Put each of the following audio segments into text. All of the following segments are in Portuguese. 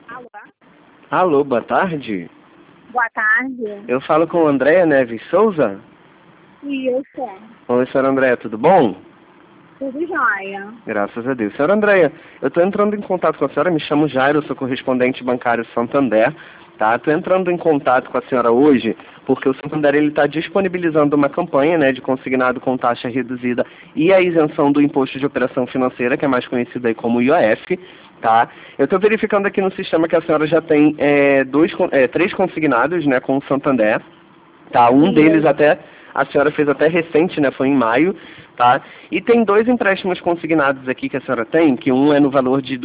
Alô? Alô, boa tarde. Boa tarde. Eu falo com Andréa Neves Souza. Isso. Oi, senhora Andréa, tudo bom? Tudo jóia. Graças a Deus. Senhora Andréa, eu estou entrando em contato com a senhora, me chamo Jairo, sou correspondente bancário Santander, tá? Estou entrando em contato com a senhora hoje porque o Santander está disponibilizando uma campanha, né, de consignado com taxa reduzida e a isenção do imposto de operação financeira, que é mais conhecido aí como IOF, tá? Eu estou verificando aqui no sistema que a senhora já tem três consignados, né, com o Santander, tá? Um deles até a senhora fez até recente, né? Foi em maio, tá? E tem dois empréstimos consignados aqui que a senhora tem, que um é no valor de R$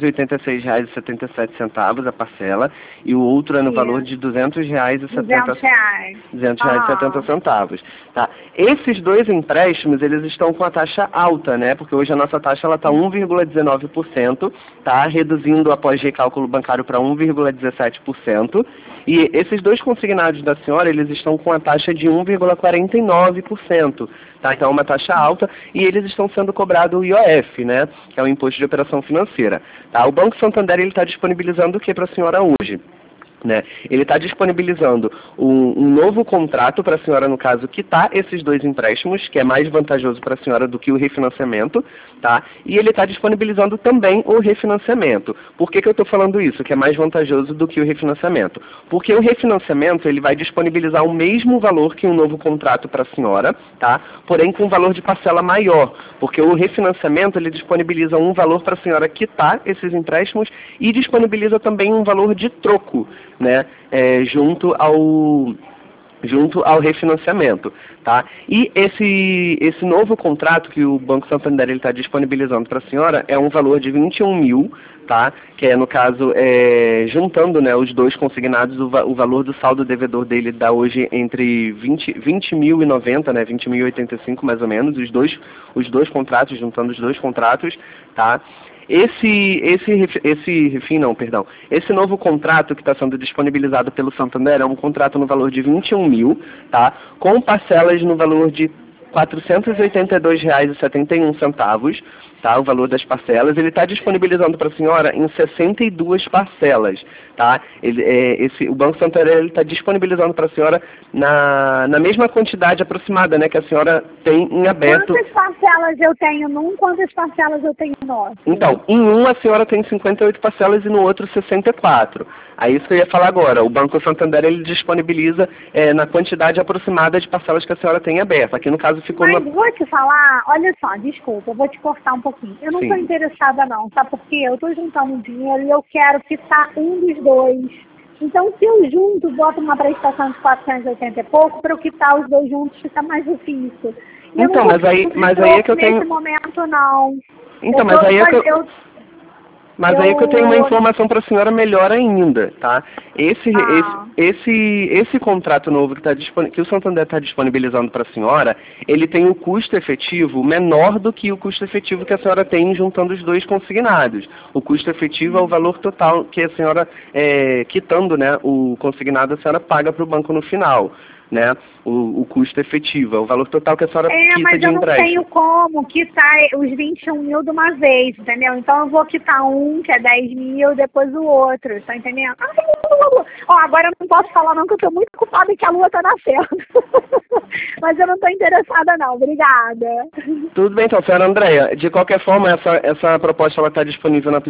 286,77 a parcela, e o outro é no valor de R$ 200,70. R$ 200,70, tá? Esses dois empréstimos, eles estão com a taxa alta, né? Porque hoje a nossa taxa ela tá 1,19%, tá? Reduzindo após recálculo bancário para 1,17%. E esses dois consignados da senhora, eles estão com a taxa de 1,49%, tá? Então é uma taxa alta e eles estão sendo cobrados o IOF, né? Que é o Imposto de Operação Financeira, tá? O Banco Santander, ele está disponibilizando o que para a senhora hoje? Né? Ele está disponibilizando um novo contrato para a senhora, no caso, quitar esses dois empréstimos, que é mais vantajoso para a senhora do que o refinanciamento, tá? E ele está disponibilizando também o refinanciamento. Por que eu estou falando isso, que é mais vantajoso do que o refinanciamento? Porque o refinanciamento, ele vai disponibilizar o mesmo valor que um novo contrato para a senhora, tá? Porém com um valor de parcela maior, porque o refinanciamento, ele disponibiliza um valor para a senhora quitar esses empréstimos e disponibiliza também um valor de troco, né, junto ao refinanciamento, tá? E esse novo contrato que o Banco Santander está disponibilizando para a senhora é um valor de 21 mil, tá? Que é, no caso, juntando, né, os dois consignados, o valor do saldo devedor dele dá hoje entre 20.090, né, 20.085 mais ou menos, os dois contratos, juntando os dois contratos, tá? Esse novo contrato que está sendo disponibilizado pelo Santander é um contrato no valor de 21 mil, tá? Com parcelas no valor de R$ 482,71, tá? O valor das parcelas. Ele está disponibilizando para a senhora em 62 parcelas, tá? O Banco Santander está disponibilizando para a senhora na mesma quantidade aproximada, né, que a senhora tem em aberto. Quantas parcelas eu tenho num, quantas parcelas eu tenho no outro? Então, em um a senhora tem 58 parcelas e no outro 64. Aí isso que eu ia falar agora. O Banco Santander, ele disponibiliza na quantidade aproximada de parcelas que a senhora tem aberta. Aqui no caso ficou... Mas vou te falar, olha só, desculpa, eu vou te cortar um pouquinho. Eu não estou interessada não, sabe por quê? Eu estou juntando dinheiro e eu quero quitar um dos dois. Então, se eu junto, boto uma prestação de 480 e pouco, para eu quitar os dois juntos fica mais difícil. Então, mas aí é que eu tenho... Nesse momento, não. Então, mas aí é que eu tenho uma informação para a senhora melhor ainda, tá? Esse contrato novo que o Santander está disponibilizando para a senhora, ele tem o custo efetivo menor do que o custo efetivo que a senhora tem juntando os dois consignados. O custo efetivo é o valor total que a senhora, quitando, né, o consignado, a senhora paga para o banco no final, né? O custo efetivo, é o valor total que a senhora quita de empréstimo. Mas eu não tenho como quitar os 21 mil de uma vez, entendeu? Então eu vou quitar um, que é 10 mil, depois o outro, tá entendendo? Agora eu não posso falar não, que eu tô muito ocupada e que a lua tá nascendo. Mas eu não tô interessada não, obrigada. Tudo bem então, senhora Andréa. De qualquer forma, essa proposta ela tá disponível na